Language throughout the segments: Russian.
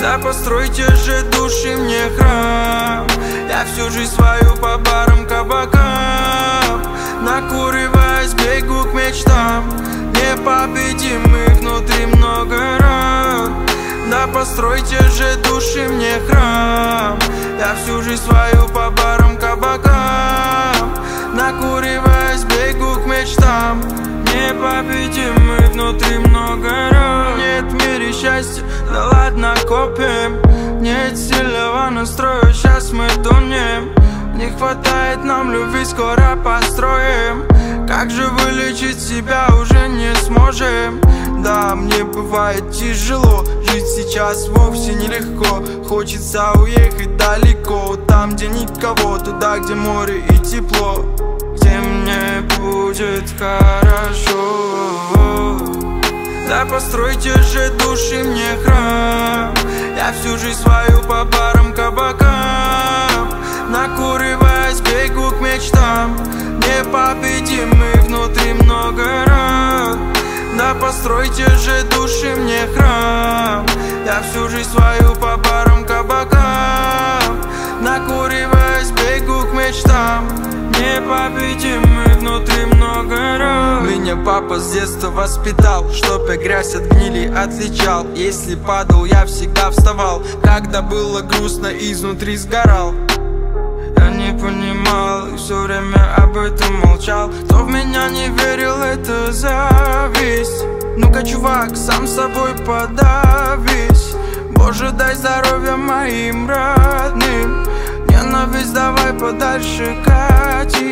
Да постройте же души мне храм. Я всю жизнь свою по барам, кабакам, накуриваясь, бегу к мечтам. Непобедимых внутри много ран. Да постройте же души мне храм. Я всю жизнь свою по барам, кабакам, накуриваясь, бегу к мечтам. Непобедимых внутри много ран. Нет в мире счастья, да ладно копим. Нет сильного настроя, сейчас мы тонем. Не хватает нам любви, скоро построим. Как же вылечить себя уже не сможем. Да, мне бывает тяжело, жить сейчас вовсе нелегко. Хочется уехать далеко, там, где никого, туда, где море и тепло, где мне будет хорошо. Да постройте же души мне храм. Я всю жизнь свою по барам, кабакам, накуриваясь, бегу к мечтам. Непобедимых внутри много ран. Да постройте же души мне храм. Я всю жизнь свою по барам, кабакам, накуриваясь, бегу к мечтам. Непобедимых внутри много ран. Меня папа с детства воспитал, чтоб я грязь от гнили отличал. Если падал, я всегда вставал. Когда было грустно, изнутри сгорал. Я не понимал и все время об этом молчал. Кто в меня не верил, это зависть. Ну-ка, чувак, сам с собой подавись. Боже, дай здоровья моим родным. Ненависть давай подальше катить.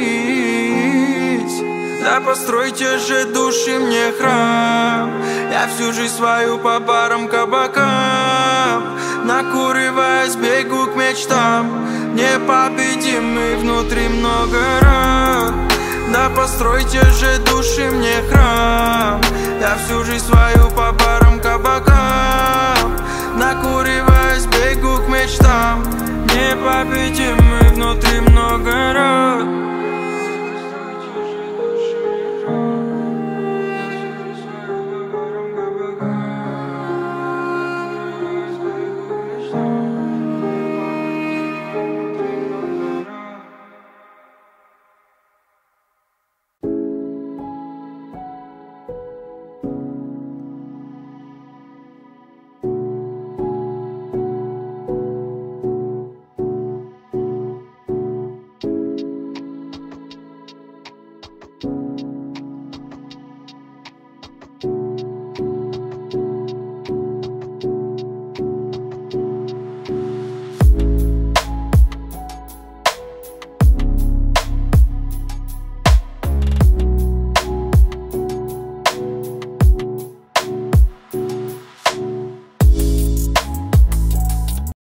Да постройте же души мне храм. Я всю жизнь свою по барам, кабакам, накуриваясь, бегу к мечтам. Непобедимых внутри много ран. Да постройте же души мне храм. Я всю жизнь свою по барам, кабакам, накуриваясь, бегу к мечтам. Непобедимых